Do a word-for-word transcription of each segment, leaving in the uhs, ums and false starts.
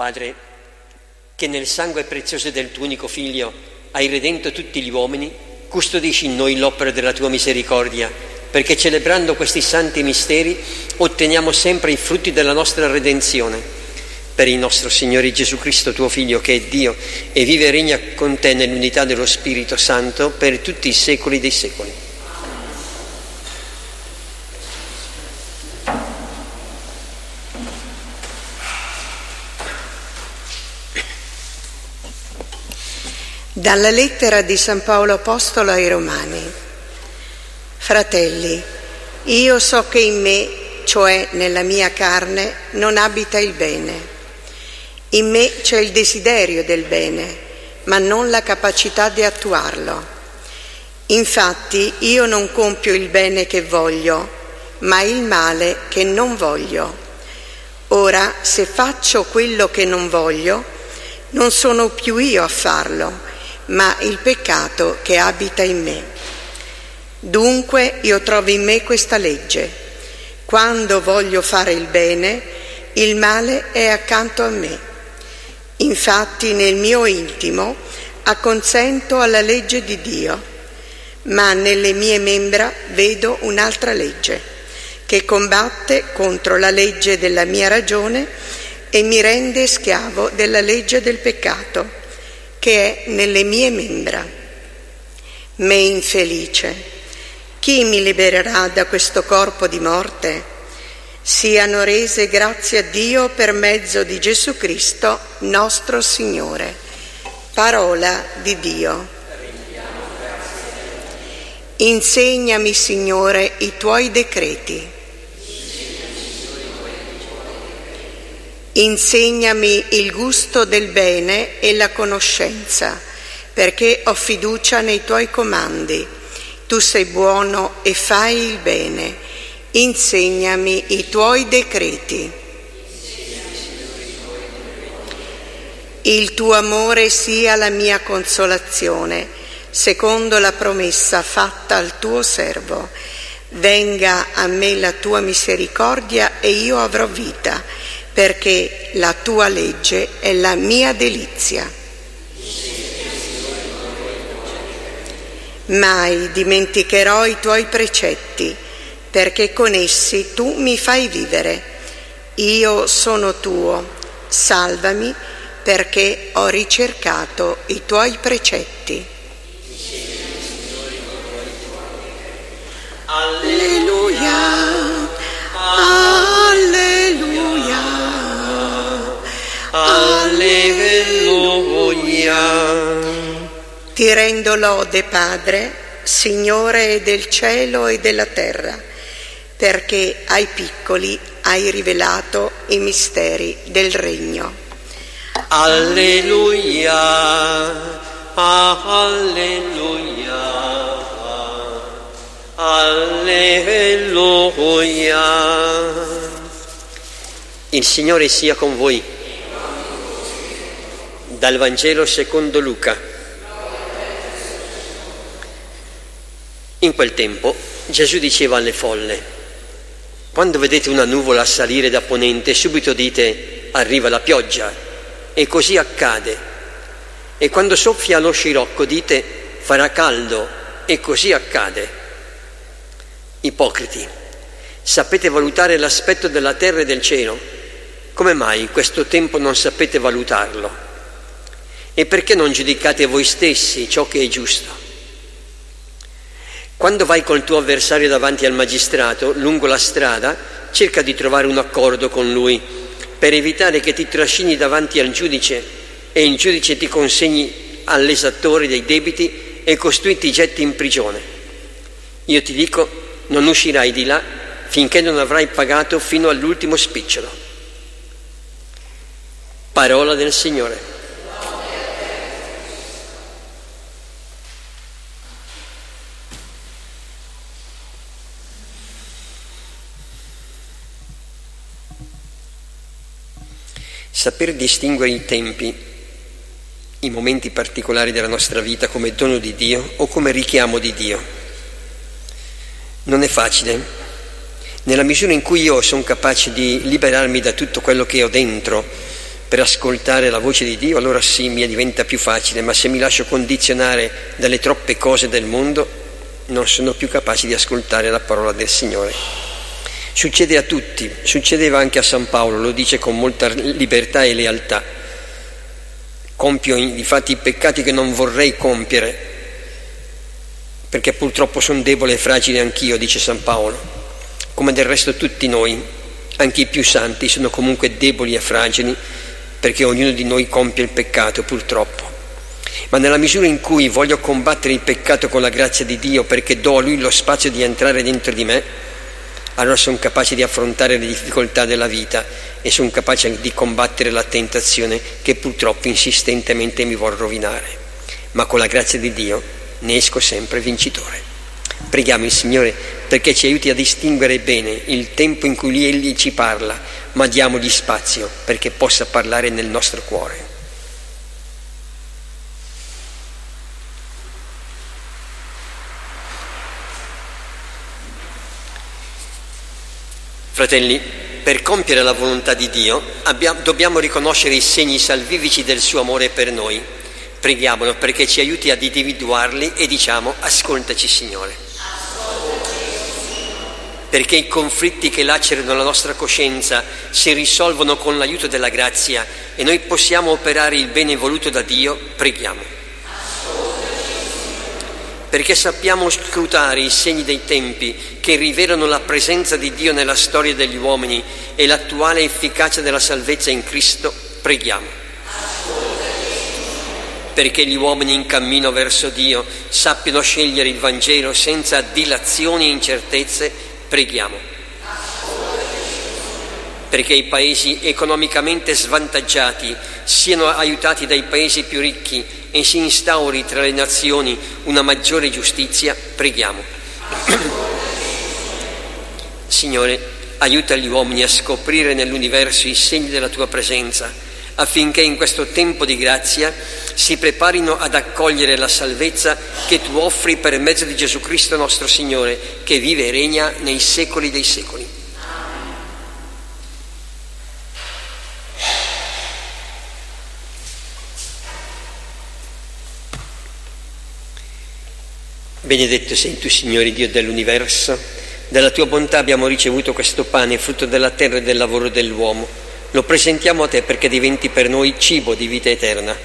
Padre, che nel sangue prezioso del tuo unico Figlio hai redento tutti gli uomini, custodisci in noi l'opera della tua misericordia, perché celebrando questi santi misteri otteniamo sempre i frutti della nostra redenzione. Per il nostro Signore Gesù Cristo, tuo Figlio, che è Dio e vive e regna con te nell'unità dello Spirito Santo per tutti i secoli dei secoli. Dalla lettera di San Paolo Apostolo ai Romani. Fratelli, io so che in me, cioè nella mia carne, non abita il bene. In me c'è il desiderio del bene, ma non la capacità di attuarlo. Infatti io non compio il bene che voglio, ma il male che non voglio. Ora, se faccio quello che non voglio, non sono più io a farlo, ma il peccato che abita in me. Dunque io trovo in me questa legge: quando voglio fare il bene, il male è accanto a me. Infatti nel mio intimo acconsento alla legge di Dio, ma nelle mie membra vedo un'altra legge, che combatte contro la legge della mia ragione e mi rende schiavo della legge del peccato, che è nelle mie membra. Me infelice, chi mi libererà da questo corpo di morte? Siano rese grazie a Dio per mezzo di Gesù Cristo, nostro Signore. Parola di Dio. Insegnami, Signore, i tuoi decreti. Insegnami il gusto del bene e la conoscenza, perché ho fiducia nei tuoi comandi. Tu sei buono e fai il bene. Insegnami i tuoi decreti. Il tuo amore sia la mia consolazione, secondo la promessa fatta al tuo servo. Venga a me la tua misericordia e io avrò vita, perché la tua legge è la mia delizia. Mai dimenticherò i tuoi precetti, perché con essi tu mi fai vivere. Io sono tuo, salvami, perché ho ricercato i tuoi precetti. Alleluia, alleluia, alleluia. Ti rendo lode, Padre, Signore del cielo e della terra, perché ai piccoli hai rivelato i misteri del regno. Alleluia, alleluia, alleluia. Il Signore sia con voi. Dal Vangelo secondo Luca. In quel tempo Gesù diceva alle folle: quando vedete una nuvola salire da ponente, subito dite: arriva la pioggia, e così accade. E quando soffia lo scirocco, dite: farà caldo, e così accade. Ipocriti, sapete valutare l'aspetto della terra e del cielo? Come mai in questo tempo non sapete valutarlo? E perché non giudicate voi stessi ciò che è giusto? Quando vai col tuo avversario davanti al magistrato, lungo la strada, cerca di trovare un accordo con lui, per evitare che ti trascini davanti al giudice e il giudice ti consegni all'esattore dei debiti e costui ti getti in prigione. Io ti dico, non uscirai di là finché non avrai pagato fino all'ultimo spicciolo. Parola del Signore. Saper distinguere i tempi, i momenti particolari della nostra vita come dono di Dio o come richiamo di Dio. Non è facile. Nella misura in cui io sono capace di liberarmi da tutto quello che ho dentro, per ascoltare la voce di Dio, allora sì, mi diventa più facile, ma se mi lascio condizionare dalle troppe cose del mondo, non sono più capace di ascoltare la parola del Signore. Succede a tutti, succedeva anche a San Paolo, lo dice con molta libertà e lealtà. Compio infatti i peccati che non vorrei compiere, perché purtroppo sono debole e fragile anch'io, dice San Paolo, come del resto tutti noi, anche i più santi sono comunque deboli e fragili, perché ognuno di noi compie il peccato, purtroppo. Ma nella misura in cui voglio combattere il peccato con la grazia di Dio, perché do a Lui lo spazio di entrare dentro di me, allora sono capace di affrontare le difficoltà della vita e sono capace di combattere la tentazione che purtroppo insistentemente mi vuol rovinare. Ma con la grazia di Dio ne esco sempre vincitore. Preghiamo il Signore perché ci aiuti a distinguere bene il tempo in cui Egli ci parla, ma diamogli spazio perché possa parlare nel nostro cuore. Fratelli, per compiere la volontà di Dio abbiamo, dobbiamo riconoscere i segni salvifici del suo amore per noi. Preghiamolo perché ci aiuti ad individuarli e diciamo: ascoltaci Signore. Perché i conflitti che lacerano la nostra coscienza si risolvono con l'aiuto della grazia e noi possiamo operare il bene voluto da Dio, preghiamo. Perché sappiamo scrutare i segni dei tempi che rivelano la presenza di Dio nella storia degli uomini e l'attuale efficacia della salvezza in Cristo, preghiamo. Perché gli uomini in cammino verso Dio sappiano scegliere il Vangelo senza dilazioni e incertezze, preghiamo. Perché i paesi economicamente svantaggiati siano aiutati dai paesi più ricchi e si instauri tra le nazioni una maggiore giustizia, preghiamo. Signore, aiuta gli uomini a scoprire nell'universo i segni della Tua presenza, affinché in questo tempo di grazia si preparino ad accogliere la salvezza che Tu offri per mezzo di Gesù Cristo nostro Signore, che vive e regna nei secoli dei secoli. Benedetto sei Tu, Signore Dio dell'universo, dalla Tua bontà abbiamo ricevuto questo pane, frutto della terra e del lavoro dell'uomo. Lo presentiamo a Te perché diventi per noi cibo di vita eterna.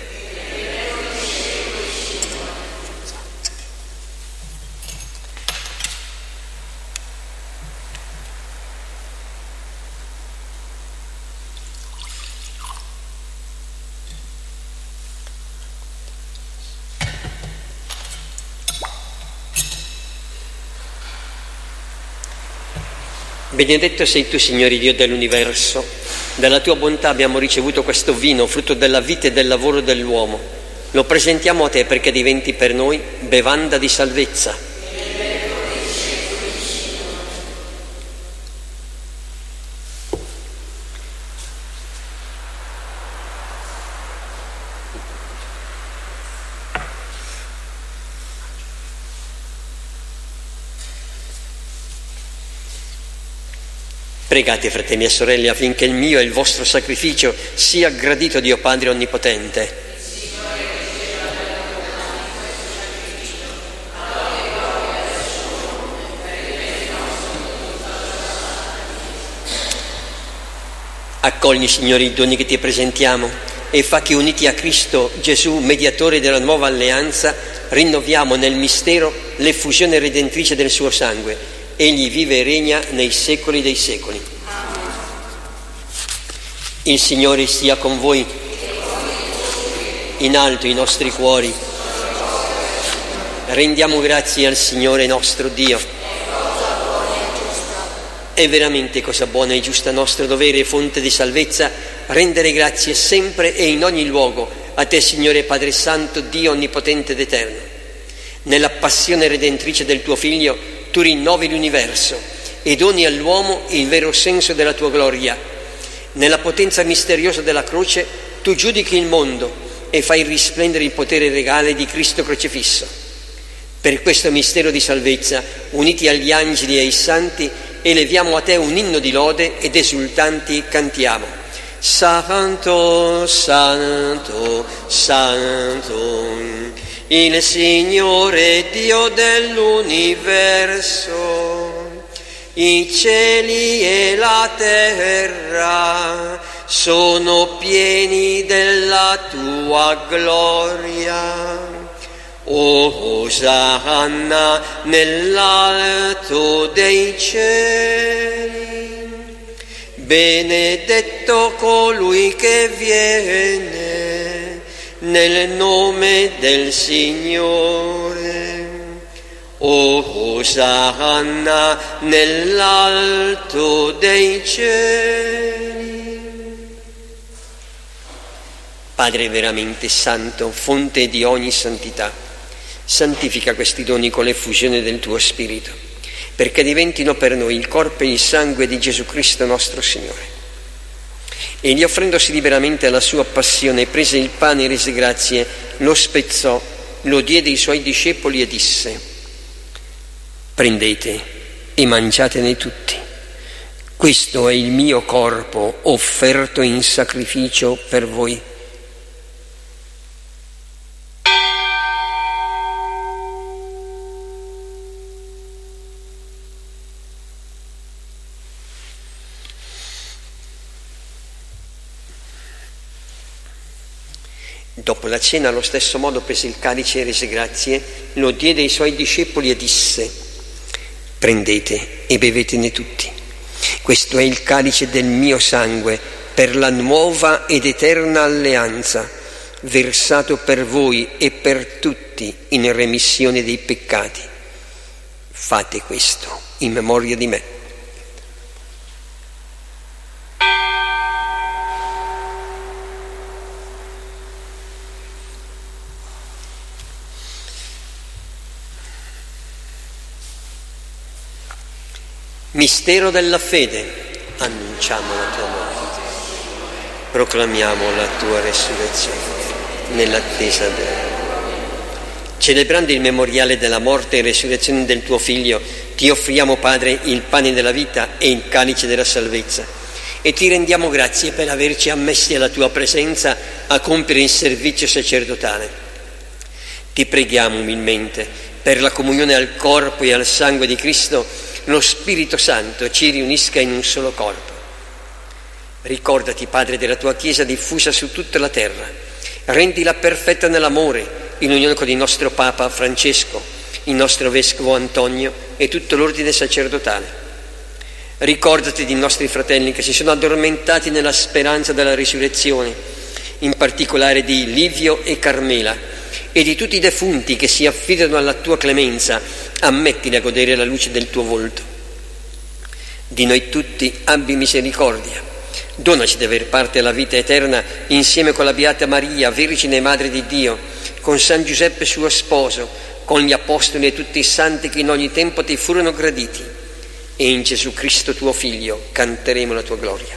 Benedetto sei Tu, Signore Dio dell'universo, dalla Tua bontà abbiamo ricevuto questo vino, frutto della vita e del lavoro dell'uomo. Lo presentiamo a Te perché diventi per noi bevanda di salvezza. Pregate, fratelli e sorelle, affinché il mio e il vostro sacrificio sia gradito a Dio Padre Onnipotente. Accogli, Signore, i doni che Ti presentiamo e fa che, uniti a Cristo Gesù, mediatore della nuova alleanza, rinnoviamo nel mistero l'effusione redentrice del suo sangue. Egli vive e regna nei secoli dei secoli. Il Signore sia con voi. In alto i nostri cuori. Rendiamo grazie al Signore nostro Dio. È veramente cosa buona e giusta nostro dovere e fonte di salvezza rendere grazie sempre e in ogni luogo a Te, Signore Padre Santo, Dio onnipotente ed eterno. Nella passione redentrice del Tuo Figlio Tu rinnovi l'universo e doni all'uomo il vero senso della Tua gloria. Nella potenza misteriosa della croce Tu giudichi il mondo e fai risplendere il potere regale di Cristo crocifisso. Per questo mistero di salvezza, uniti agli angeli e ai santi, eleviamo a Te un inno di lode ed esultanti cantiamo: Santo, Santo, Santo, il Signore Dio dell'universo. I cieli e la terra sono pieni della tua gloria. Osanna nell'alto dei cieli, benedetto colui che viene nel nome del Signore. Osanna nell'alto dei cieli. Padre veramente santo, fonte di ogni santità, santifica questi doni con l'effusione del tuo Spirito, perché diventino per noi il corpo e il sangue di Gesù Cristo nostro Signore. Egli, offrendosi liberamente alla sua passione, prese il pane e rese grazie, lo spezzò, lo diede ai suoi discepoli e disse: prendete e mangiatene tutti. Questo è il mio corpo offerto in sacrificio per voi. Dopo la cena, allo stesso modo, prese il calice e rese grazie, lo diede ai suoi discepoli e disse: prendete e bevetene tutti. Questo è il calice del mio sangue per la nuova ed eterna alleanza, versato per voi e per tutti in remissione dei peccati. Fate questo in memoria di me. Mistero della fede, annunciamo la tua morte, proclamiamo la tua resurrezione nell'attesa del... Celebrando il memoriale della morte e resurrezione del tuo Figlio, ti offriamo, Padre, il pane della vita e il calice della salvezza, e ti rendiamo grazie per averci ammessi alla tua presenza a compiere il servizio sacerdotale. Ti preghiamo umilmente per la comunione al corpo e al sangue di Cristo, lo Spirito Santo ci riunisca in un solo corpo. Ricordati, Padre, della tua Chiesa diffusa su tutta la terra. Rendila perfetta nell'amore, in unione con il nostro Papa Francesco, il nostro Vescovo Antonio e tutto l'ordine sacerdotale. Ricordati dei nostri fratelli che si sono addormentati nella speranza della risurrezione, in particolare di Livio e Carmela, e di tutti i defunti che si affidano alla tua clemenza. Ammettili a godere la luce del tuo volto. Di noi tutti abbi misericordia. Donaci di aver parte alla vita eterna insieme con la Beata Maria, Vergine e Madre di Dio, con San Giuseppe suo sposo, con gli Apostoli e tutti i santi che in ogni tempo ti furono graditi. E in Gesù Cristo tuo Figlio canteremo la tua gloria.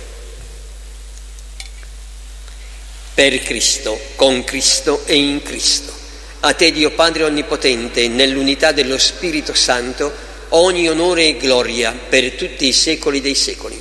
Per Cristo, con Cristo e in Cristo. A te, Dio Padre Onnipotente, nell'unità dello Spirito Santo, ogni onore e gloria per tutti i secoli dei secoli.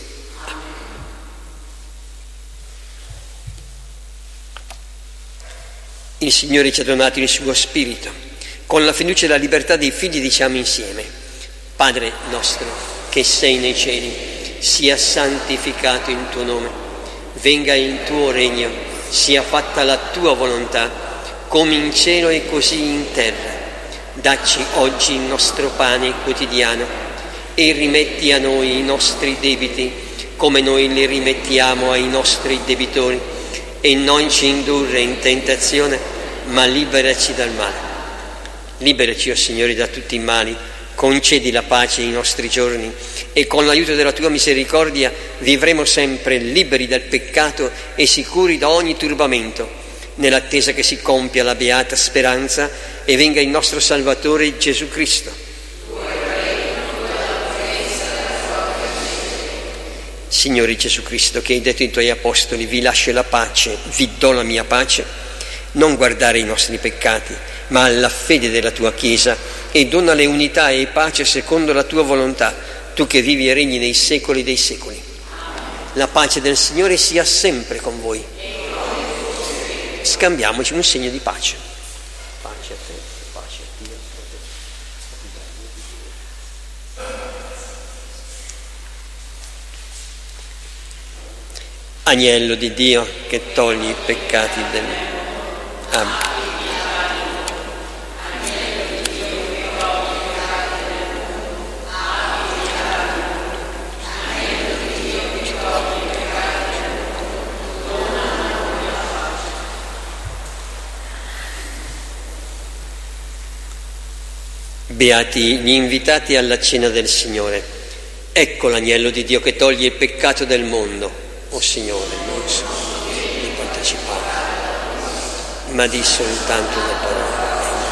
Il Signore ci ha donato il suo Spirito. Con la fiducia e la libertà dei figli diciamo insieme: Padre nostro, che sei nei cieli, sia santificato il tuo nome. Venga il tuo regno, sia fatta la tua volontà, come in cielo e così in terra. Dacci oggi il nostro pane quotidiano e rimetti a noi i nostri debiti, come noi li rimettiamo ai nostri debitori, e non ci indurre in tentazione, ma liberaci dal male. Liberaci, o Signore, da tutti i mali, concedi la pace ai nostri giorni, e con l'aiuto della tua misericordia vivremo sempre liberi dal peccato e sicuri da ogni turbamento, nell'attesa che si compia la beata speranza e venga il nostro Salvatore Gesù Cristo. Signore Gesù Cristo, che hai detto ai tuoi apostoli: vi lascio la pace, vi do la mia pace, non guardare i nostri peccati, ma alla fede della tua Chiesa, e donale unità e pace secondo la tua volontà, tu che vivi e regni nei secoli dei secoli. La pace del Signore sia sempre con voi. Scambiamoci un segno di pace. Pace a te, pace a Dio. Agnello di Dio che togli i peccati del mondo. Amen. Beati gli invitati alla cena del Signore. Ecco l'agnello di Dio che toglie il peccato del mondo. O Signore, non so di partecipare, ma di soltanto una parola.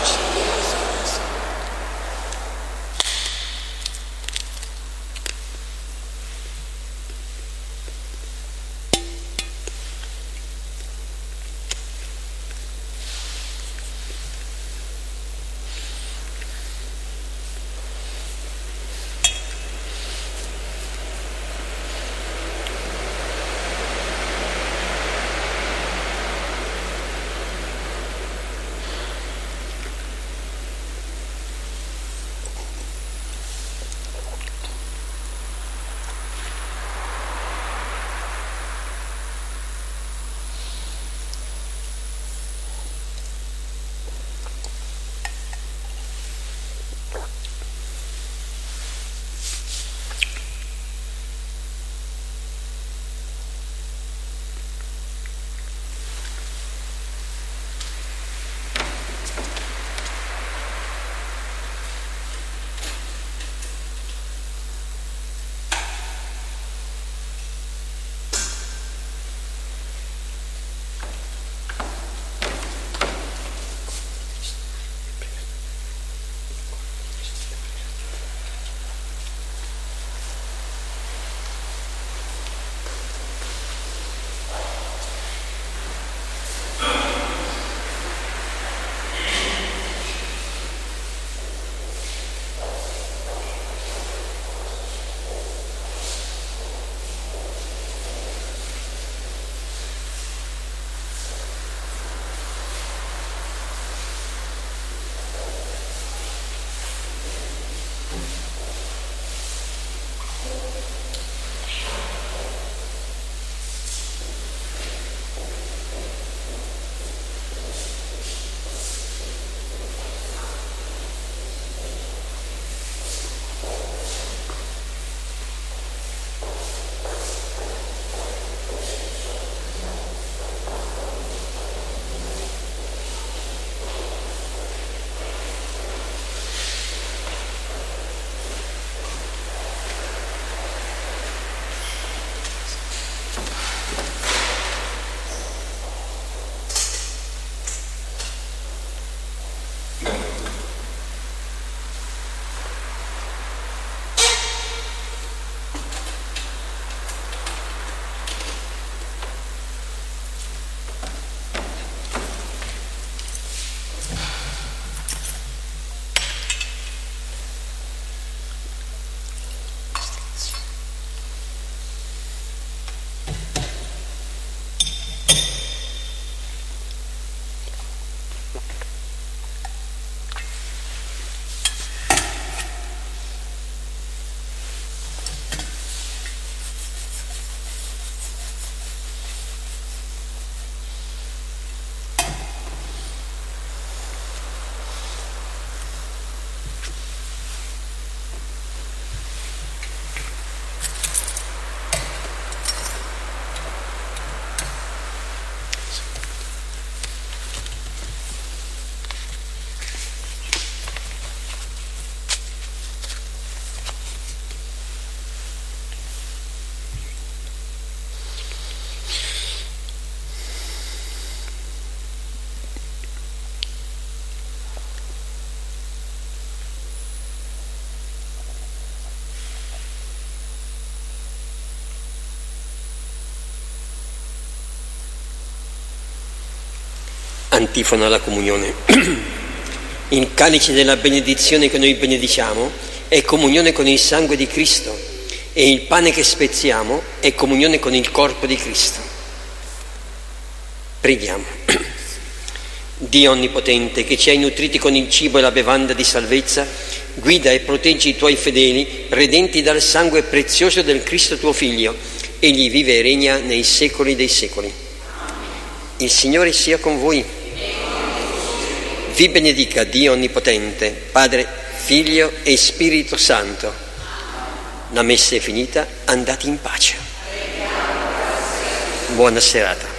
Antifona alla comunione. Il calice della benedizione che noi benediciamo è comunione con il sangue di Cristo e il pane che spezziamo è comunione con il corpo di Cristo. Preghiamo. Dio Onnipotente, che ci hai nutriti con il cibo e la bevanda di salvezza, guida e proteggi i tuoi fedeli, redenti dal sangue prezioso del Cristo tuo Figlio. Egli vive e regna nei secoli dei secoli. Il Signore sia con voi. Vi benedica Dio Onnipotente, Padre, Figlio e Spirito Santo. La messa è finita, andate in pace. Buona serata.